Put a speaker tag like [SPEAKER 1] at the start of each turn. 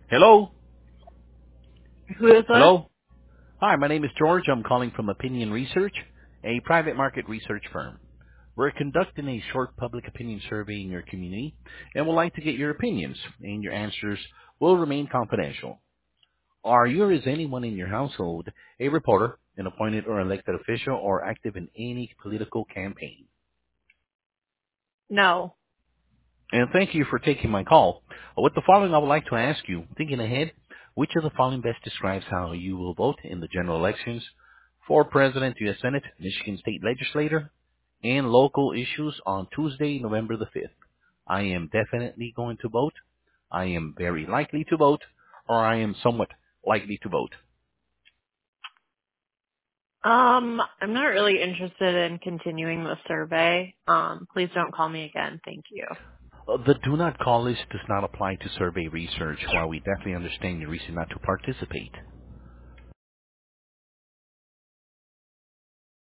[SPEAKER 1] Hello?
[SPEAKER 2] Who is this?
[SPEAKER 1] Hello? Hi, my name is George. I'm calling from Opinion Research, a private market research firm. We're conducting a short public opinion survey in your community and would like to get your opinions, and your answers will remain confidential. Are you or is anyone in your household a reporter, an appointed or elected official, or active in any political campaign?
[SPEAKER 2] No.
[SPEAKER 1] And thank you for taking my call. With the following, I would like to ask you, thinking ahead, which of the following best describes how you will vote in the general elections for President, U.S. Senate, Michigan State Legislature, and local issues on Tuesday, November the 5th? I am definitely going to vote. I am very likely to vote, or I am somewhat likely to vote.
[SPEAKER 2] I'm not really interested in continuing the survey. Please don't call me again. Thank you.
[SPEAKER 1] The do not call list does not apply to survey research. While we definitely understand your reason not to participate,